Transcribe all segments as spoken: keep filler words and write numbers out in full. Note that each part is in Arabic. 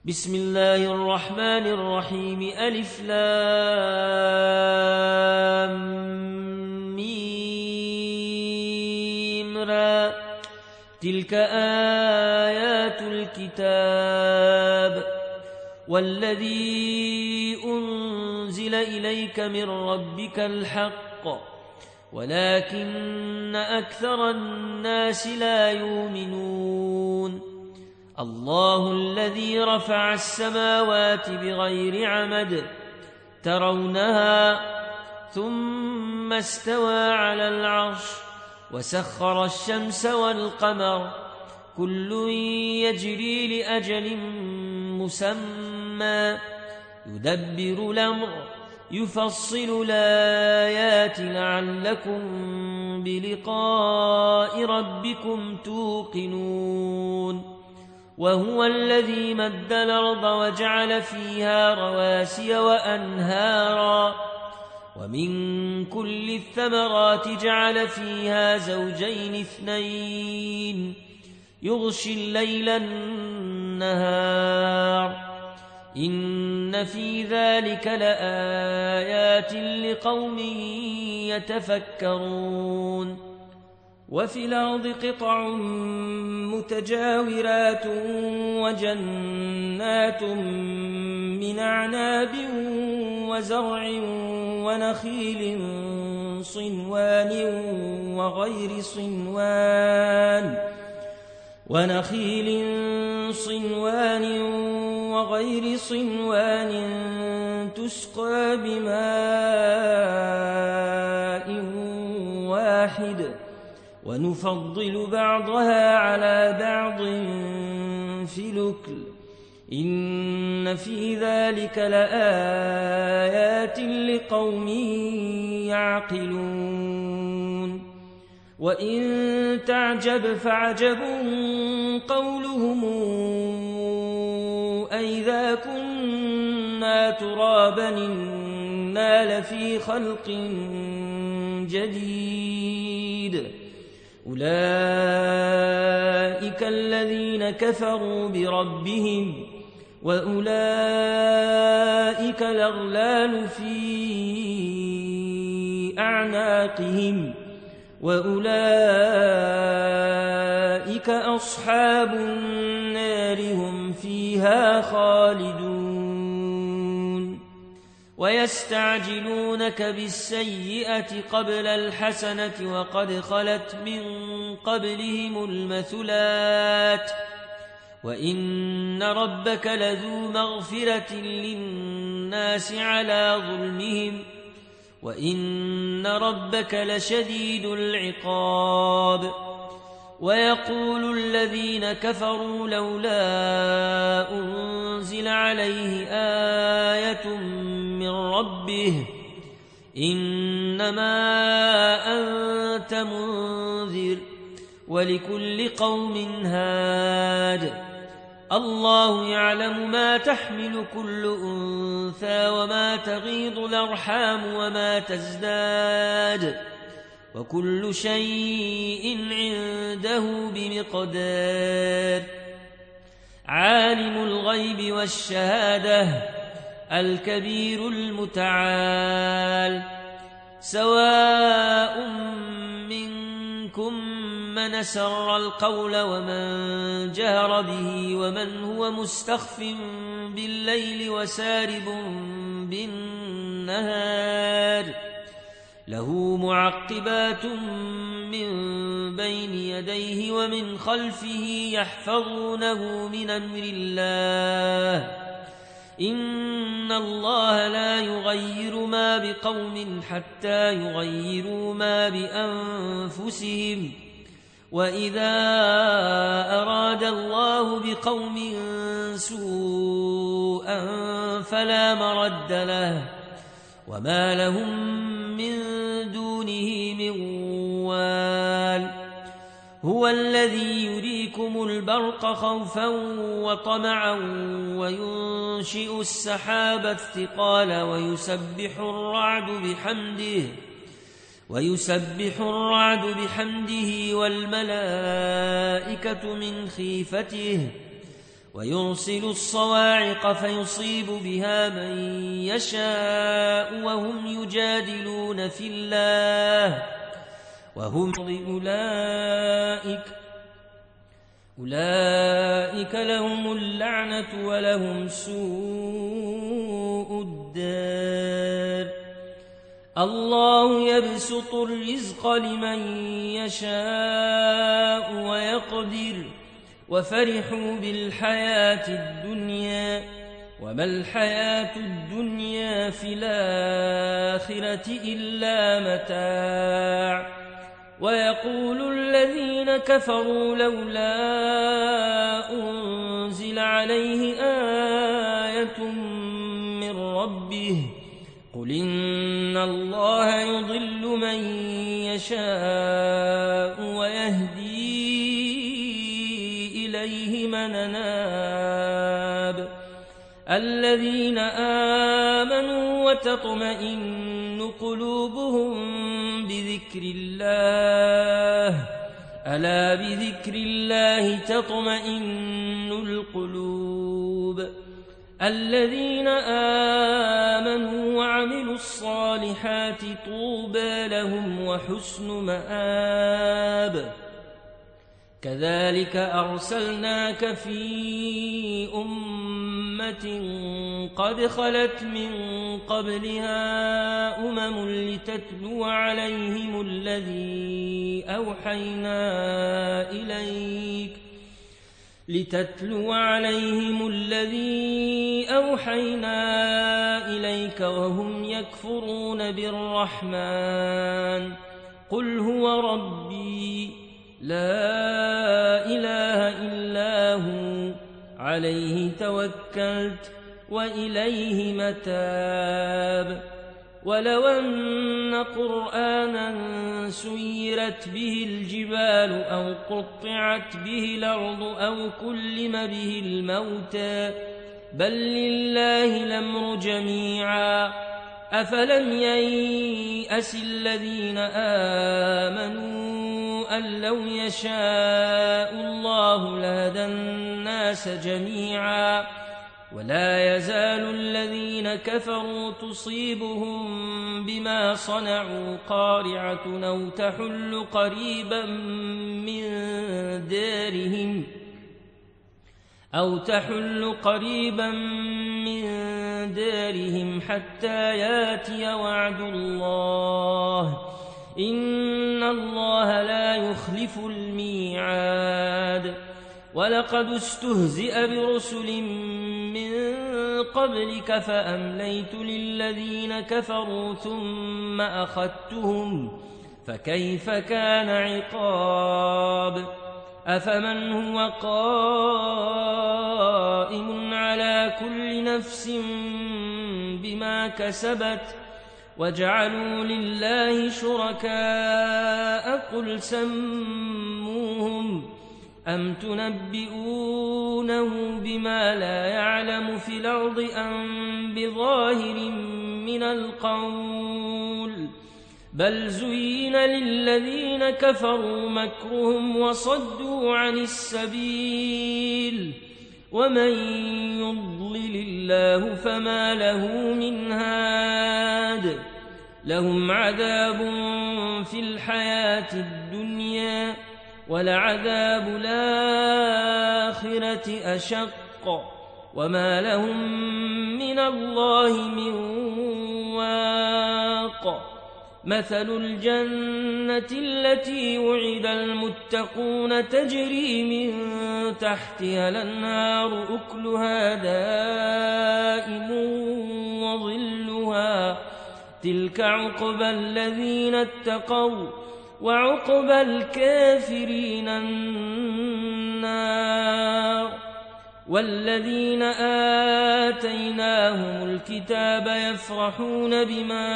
بسم الله الرحمن الرحيم ألف لام ميم را تلك آيات الكتاب والذي أنزل إليك من ربك الحق ولكن أكثر الناس لا يؤمنون الله الذي رفع السماوات بغير عمد ترونها ثم استوى على العرش وسخر الشمس والقمر كل يجري لأجل مسمى يدبر الأمر يفصل الآيات لعلكم بلقاء ربكم توقنون وهو الذي مد الأرض وجعل فيها رواسي وأنهارا ومن كل الثمرات جعل فيها زوجين اثنين يغشي الليل النهار إن في ذلك لآيات لقوم يتفكرون وفي الأرض قطع متجاورات وجنات من أعناب وزرع ونخيل صنوان وغير صنوان ونخيل صنوان وغير صنوان تسقى بماء واحد ونفضل بعضها على بعض في الأكل إن في ذلك لآيات لقوم يعقلون وإن تعجب فعجب قولهم أئذا كنا ترابا إنا لفي خلق جديد أولئك الذين كفروا بربهم وأولئك الأغلال في أعناقهم وأولئك أصحاب النار هم فيها خالدون ويستعجلونك بالسيئة قبل الحسنة وقد خلت من قبلهم المثلات وإن ربك لذو مغفرة للناس على ظلمهم وإن ربك لشديد العقاب ويقول الذين كفروا لولا أنزل عليه آية من ربه إنما أنت منذر ولكل قوم هاد الله يعلم ما تحمل كل أنثى وما تغيض الأرحام وما تزداد وكل شيء عنده بمقدار عالم الغيب والشهادة الكبير المتعال سواء منكم من أسر القول ومن جهر به ومن هو مستخف بالليل وسارب بالنهار له معقبات من بين يديه ومن خلفه يحفظونه من أمر الله إن الله لا يغير ما بقوم حتى يغيروا ما بأنفسهم وإذا أراد الله بقوم سوءا فلا مرد له وما لهم من دونه من وال هو الذي يريكم البرق خوفا وطمعا وينشئ السحاب الثقال ويسبح الرعد بحمده ويسبح الرعد بحمده والملائكة من خيفته ويرسل الصواعق فيصيب بها من يشاء وهم يجادلون في الله وهم أولئك أولئك لهم اللعنة ولهم سوء الدار. الله يبسط الرزق لمن يشاء ويقدر وفرحوا بالحياة الدنيا وما الحياة الدنيا في الآخرة إلا متاع. ويقول الذين كفروا لولا أنزل عليه آية من ربه قل إن الله يضل من يشاء ويهدي إليه من أناب. الذين آمنوا وتطمئن قلوبهم بذكر الله ألا بذكر الله تطمئن القلوب. الذين آمنوا وعملوا الصالحات طوبى لهم وحسن مآب. كذلك أرسلناك في أمة قد خلت من قبلها أمم لتتلو عليهم الذي أوحينا إليك لتتلو عليهم الذي أوحينا إليك وهم يكفرون بالرحمن قل هو ربي لا إله إلا هو عليه توكلت وإليه متاب. ولو أن قرآنا سيرت به الجبال أو قطعت به الأرض أو كلم به الموتى بل لله الأمر جميعا أفلم ييأس الذين آمنوا أن لو يشاء الله لهدى الناس جميعا ولا يزال الذين كفروا تصيبهم بما صنعوا قارعة أو تحل قريبا من دارهم أو تحل قريبا من دارهم حتى ياتي وعد الله إن الله لا يخلف الميعاد. ولقد استهزئ برسل من قبلك فأمليت للذين كفروا ثم أخذتهم فكيف كان عقاب. أفمن هو قائم على كل نفس بما كسبت وجعلوا لله شركاء قل سموهم أم تنبئونه بما لا يعلم في الأرض أم بظاهر من القول بل زين للذين كفروا مكرهم وصدوا عن السبيل ومن يضلل الله فما له من هاد. لهم عذاب في الحياة الدنيا ولعذاب الآخرة أشق وما لهم من الله من واق. مثل الجنة التي وعد المتقون تجري من تحتها الأنهار أكلها دائم وظلها تلك عقبى الذين اتقوا وعقبى الكافرين النار. والذين آتيناهم الكتاب يفرحون بما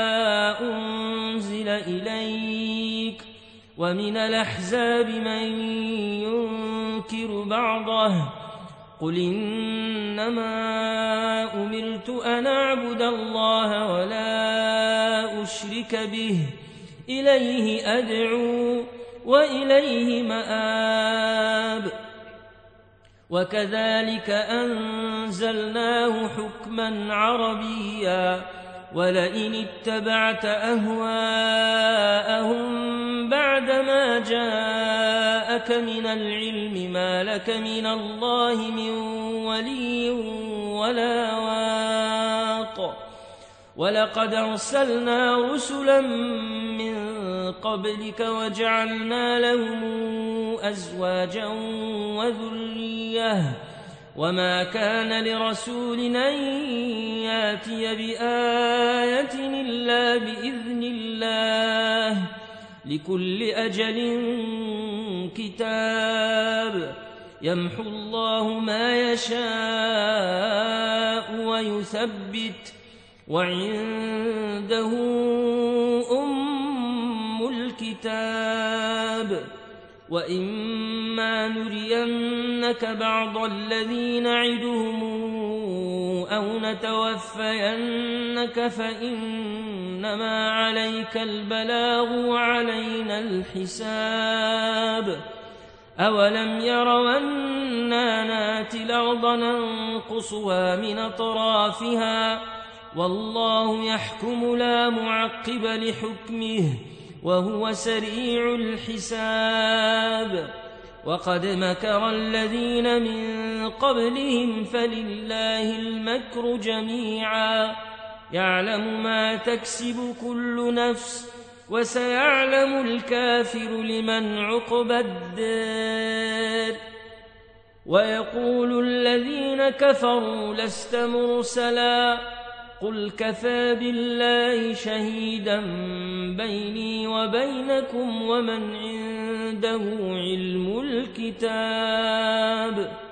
أنزل إليك ومن الأحزاب من ينكر بعضه قل إنما أمرت أن أعبد الله ولا أشرك به إليه أدعو وإليه مآب. وكذلك أنزلناه حكما عربيا ولئن اتبعت أهواءهم بعدما جاءك من العلم ما لك من الله من ولي ولا واق ولقد أرسلنا رسلا من قبلك وجعلنا لهم أزواجا وذرية وما كان لرسول أن ياتي بآية إلا بإذن الله لكل أجل كتاب يمحو الله ما يشاء ويثبت وعنده أم الكتاب وإما نرينك بعض الذي نعدهم أو نتوفينك فإنما عليك البلاغ وعلينا الحساب أولم يروا أنا ناتي الأرض ننقصها من أطرافها والله يحكم لا معقب لحكمه وهو سريع الحساب وقد مكر الذين من قبلهم فلله المكر جميعا يعلم ما تكسب كل نفس وسيعلم الكافر لمن عقبى الدار ويقول الذين كفروا لست مرسلا قل كفى بالله شهيدا بيني وبينكم ومن عنده علم الكتاب